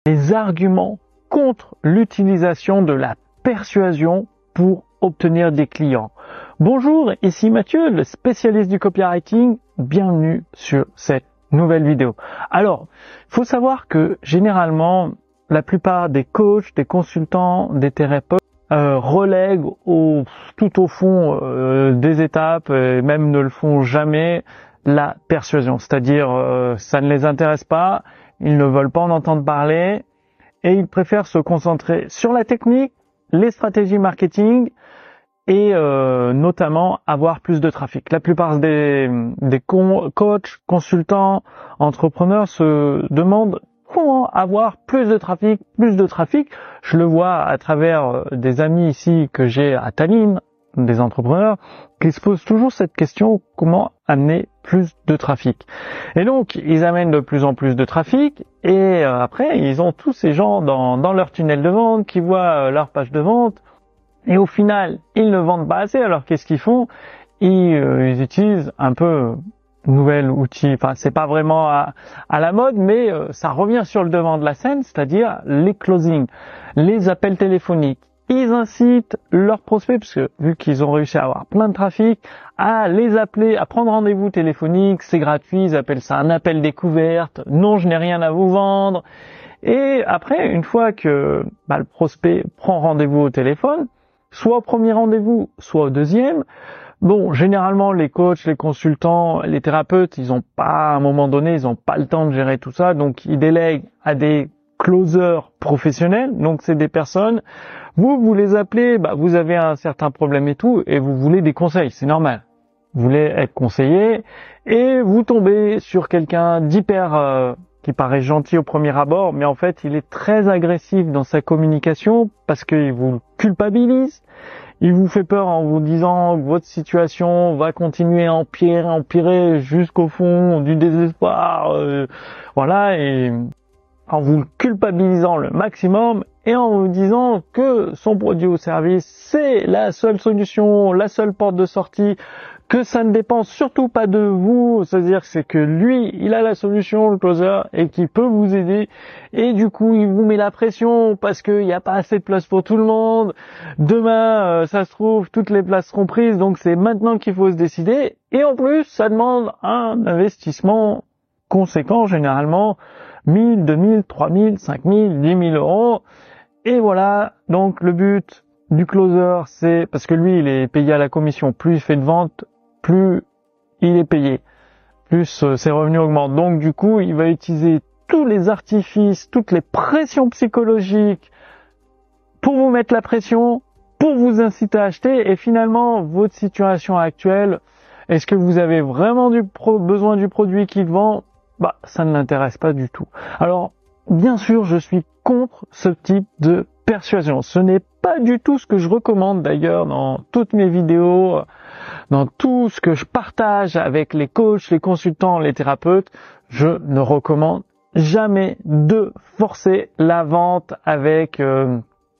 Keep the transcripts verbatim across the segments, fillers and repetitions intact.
les arguments contre l'utilisation de la persuasion pour obtenir des clients. Bonjour, ici Mathieu, le spécialiste du copywriting. Bienvenue sur cette nouvelle vidéo. Alors, il faut savoir que généralement, la plupart des coachs, des consultants, des thérapeutes euh, relèguent au, tout au fond euh, des étapes, et même ne le font jamais, la persuasion. C'est-à-dire, euh, ça ne les intéresse pas, ils ne veulent pas en entendre parler, et ils préfèrent se concentrer sur la technique, les stratégies marketing, et euh, notamment avoir plus de trafic. La plupart des, des con, coachs, consultants, entrepreneurs se demandent comment avoir plus de trafic, plus de trafic. Je le vois à travers des amis ici que j'ai à Tallinn, des entrepreneurs, qui se posent toujours cette question, comment amener plus de trafic. Et donc, ils amènent de plus en plus de trafic, et euh, après, ils ont tous ces gens dans, dans leur tunnel de vente, qui voient euh, leur page de vente, et au final, ils ne vendent pas assez. Alors qu'est-ce qu'ils font? Ils, euh, ils utilisent un peu nouvel outil. Enfin, c'est pas vraiment à, à la mode, mais euh, ça revient sur le devant de la scène, c'est-à-dire les closings, les appels téléphoniques. Ils incitent leurs prospects, parce que vu qu'ils ont réussi à avoir plein de trafic, à les appeler, à prendre rendez-vous téléphonique. C'est gratuit, ils appellent ça un appel découverte. Non, je n'ai rien à vous vendre. Et après, une fois que bah, le prospect prend rendez-vous au téléphone, soit au premier rendez-vous, soit au deuxième. Bon, généralement, les coachs, les consultants, les thérapeutes, ils ont pas, à un moment donné, ils ont pas le temps de gérer tout ça, donc ils délèguent à des closers professionnels. Donc, c'est des personnes, vous, vous les appelez, bah, vous avez un certain problème et tout, et vous voulez des conseils, c'est normal. Vous voulez être conseillé, et vous tombez sur quelqu'un d'hyper... Euh, qui paraît gentil au premier abord, mais en fait, il est très agressif dans sa communication parce qu'il vous culpabilise, il vous fait peur en vous disant que votre situation va continuer à empirer, empirer jusqu'au fond du désespoir, euh, voilà, et en vous culpabilisant le maximum et en vous disant que son produit ou service, c'est la seule solution, la seule porte de sortie, que ça ne dépend surtout pas de vous, c'est-à-dire que c'est que lui, il a la solution, le closer, et qu'il peut vous aider, et du coup, il vous met la pression parce qu'il n'y a pas assez de place pour tout le monde. Demain, euh, ça se trouve, toutes les places seront prises, donc c'est maintenant qu'il faut se décider, et en plus, ça demande un investissement conséquent, généralement, mille, deux mille, trois mille, cinq mille, dix mille euros, et voilà, donc le but du closer, c'est, parce que lui, il est payé à la commission, plus il fait de ventes, plus il est payé, plus euh, ses revenus augmentent. Donc du coup, il va utiliser tous les artifices, toutes les pressions psychologiques pour vous mettre la pression, pour vous inciter à acheter. Et finalement, votre situation actuelle, est-ce que vous avez vraiment du pro- besoin du produit qu'il vend? Bah, ça ne l'intéresse pas du tout. Alors, bien sûr, je suis contre ce type de persuasion. Ce n'est pas du tout ce que je recommande d'ailleurs dans toutes mes vidéos, dans tout ce que je partage avec les coachs, les consultants, les thérapeutes. Je ne recommande jamais de forcer la vente avec euh,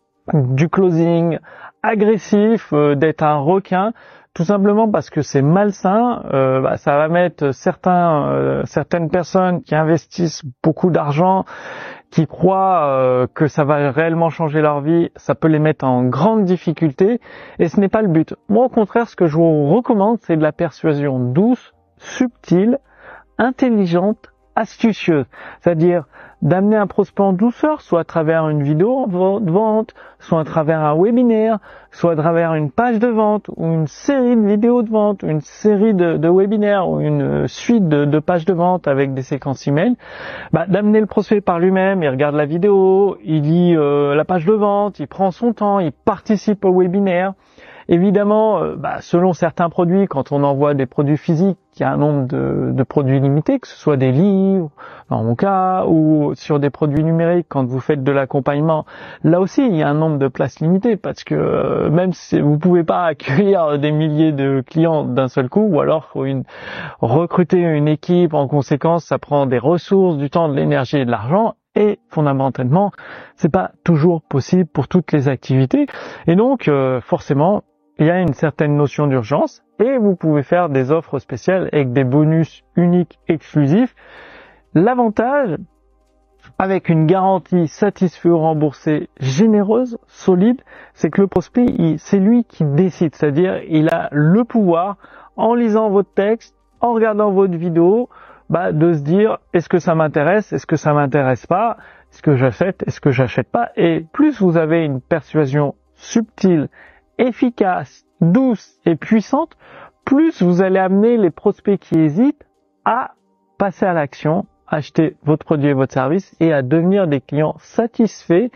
du closing agressif, euh, d'être un requin, tout simplement parce que c'est malsain. Euh, bah, ça va mettre certains, euh, certaines personnes qui investissent beaucoup d'argent, qui croient euh, que ça va réellement changer leur vie, ça peut les mettre en grande difficulté, et ce n'est pas le but. Moi, au contraire, ce que je vous recommande, c'est de la persuasion douce, subtile, intelligente, astucieuse. C'est-à-dire d'amener un prospect en douceur, soit à travers une vidéo de vente, soit à travers un webinaire, soit à travers une page de vente, ou une série de vidéos de vente, ou une série de, de webinaires, ou une suite de, de pages de vente avec des séquences email. Bah, d'amener le prospect par lui-même, il regarde la vidéo, il lit euh, la page de vente, il prend son temps, il participe au webinaire. Évidemment, euh, bah, selon certains produits, quand on envoie des produits physiques, il y a un nombre de, de produits limités, que ce soit des livres, dans mon cas, ou sur des produits numériques, quand vous faites de l'accompagnement. Là aussi, il y a un nombre de places limitées, parce que euh, même si vous pouvez pas accueillir des milliers de clients d'un seul coup, ou alors faut une, recruter une équipe, en conséquence, ça prend des ressources, du temps, de l'énergie et de l'argent. Et fondamentalement, c'est pas toujours possible pour toutes les activités. Et donc, euh, forcément, il y a une certaine notion d'urgence et vous pouvez faire des offres spéciales avec des bonus uniques exclusifs. L'avantage, avec une garantie satisfait ou remboursé généreuse, solide, c'est que le prospect, c'est lui qui décide, c'est-à-dire il a le pouvoir, en lisant votre texte, en regardant votre vidéo, bah, de se dire est-ce que ça m'intéresse, est-ce que ça m'intéresse pas, est-ce que j'achète, est-ce que j'achète pas. Et plus vous avez une persuasion subtile, efficace, douce et puissante, plus vous allez amener les prospects qui hésitent à passer à l'action, acheter votre produit et votre service et à devenir des clients satisfaits,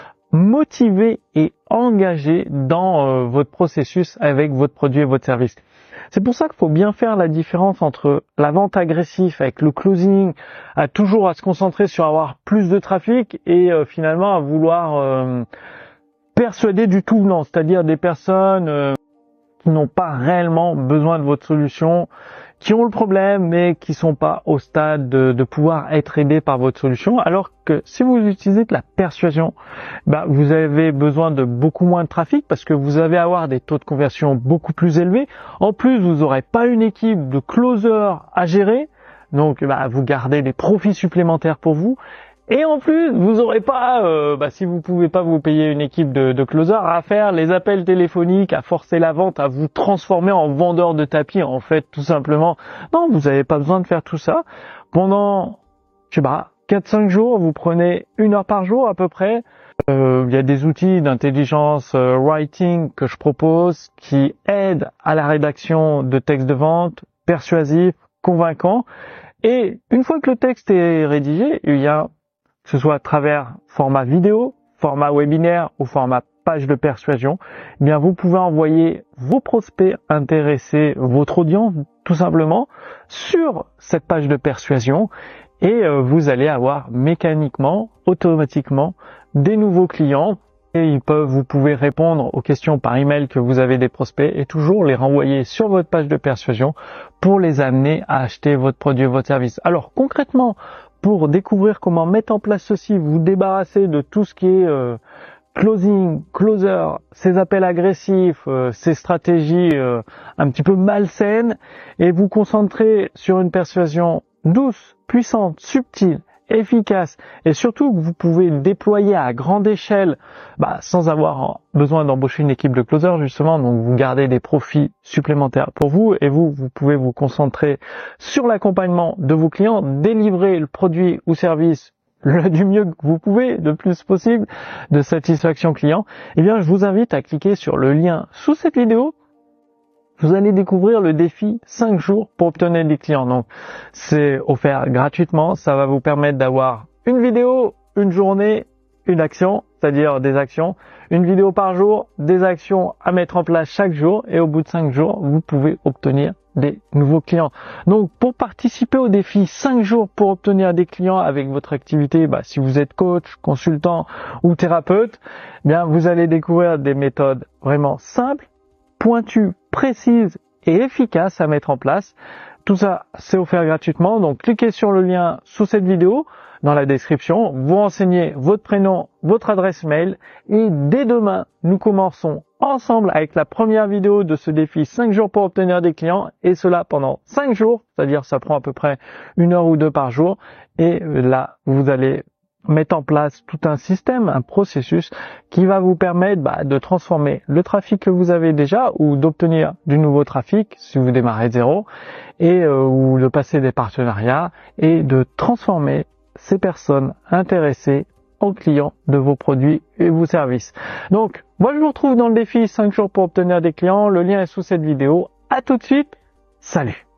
motivés et engagés dans euh, votre processus avec votre produit et votre service. C'est pour ça qu'il faut bien faire la différence entre la vente agressive avec le closing, à toujours à se concentrer sur avoir plus de trafic et euh, finalement à vouloir euh, persuader du tout venant, c'est-à-dire des personnes euh, qui n'ont pas réellement besoin de votre solution, qui ont le problème mais qui sont pas au stade de, de pouvoir être aidés par votre solution. Alors que si vous utilisez de la persuasion, bah, vous avez besoin de beaucoup moins de trafic parce que vous allez avoir des taux de conversion beaucoup plus élevés. En plus, vous n'aurez pas une équipe de closers à gérer, donc bah, vous gardez des profits supplémentaires pour vous. Et en plus, vous aurez pas, euh, bah, si vous pouvez pas vous payer une équipe de, de closers, à faire les appels téléphoniques, à forcer la vente, à vous transformer en vendeur de tapis, en fait, tout simplement. Non, vous n'avez pas besoin de faire tout ça. Pendant, je sais pas, quatre cinq jours, vous prenez une heure par jour à peu près. Euh, il y a des outils d'intelligence euh, writing que je propose qui aident à la rédaction de textes de vente persuasifs, convaincants. Et une fois que le texte est rédigé, il y a que ce soit à travers format vidéo, format webinaire ou format page de persuasion, eh bien vous pouvez envoyer vos prospects intéressés, votre audience tout simplement, sur cette page de persuasion et euh, vous allez avoir mécaniquement, automatiquement des nouveaux clients et ils peuvent, vous pouvez répondre aux questions par email que vous avez des prospects et toujours les renvoyer sur votre page de persuasion pour les amener à acheter votre produit ou votre service. Alors concrètement, pour découvrir comment mettre en place ceci, vous débarrasser de tout ce qui est euh, closing, closer, ces appels agressifs, euh, ces stratégies euh, un petit peu malsaines, et vous concentrer sur une persuasion douce, puissante, subtile, efficace, et surtout que vous pouvez déployer à grande échelle bah, sans avoir besoin d'embaucher une équipe de closers justement, donc vous gardez des profits supplémentaires pour vous et vous, vous pouvez vous concentrer sur l'accompagnement de vos clients, délivrer le produit ou service le, du mieux que vous pouvez, le plus possible, de satisfaction client. Eh bien, je vous invite à cliquer sur le lien sous cette vidéo. Vous allez découvrir le défi cinq jours pour obtenir des clients. Donc, c'est offert gratuitement. Ça va vous permettre d'avoir une vidéo, une journée, une action, c'est-à-dire des actions, une vidéo par jour, des actions à mettre en place chaque jour. Et au bout de cinq jours, vous pouvez obtenir des nouveaux clients. Donc, pour participer au défi cinq jours pour obtenir des clients avec votre activité, bah, si vous êtes coach, consultant ou thérapeute, eh bien, vous allez découvrir des méthodes vraiment simples, pointues, précises et efficaces à mettre en place. Tout ça, c'est offert gratuitement. Donc, cliquez sur le lien sous cette vidéo, dans la description. Vous renseignez votre prénom, votre adresse mail. Et dès demain, nous commençons ensemble avec la première vidéo de ce défi cinq jours pour obtenir des clients. Et cela pendant cinq jours. C'est-à-dire, ça prend à peu près une heure ou deux par jour. Et là, vous allez mettre en place tout un système, un processus qui va vous permettre bah, de transformer le trafic que vous avez déjà ou d'obtenir du nouveau trafic si vous démarrez de zéro et euh, ou de passer des partenariats et de transformer ces personnes intéressées en clients de vos produits et vos services. Donc, moi je vous retrouve dans le défi cinq jours pour obtenir des clients. Le lien est sous cette vidéo. À tout de suite. Salut!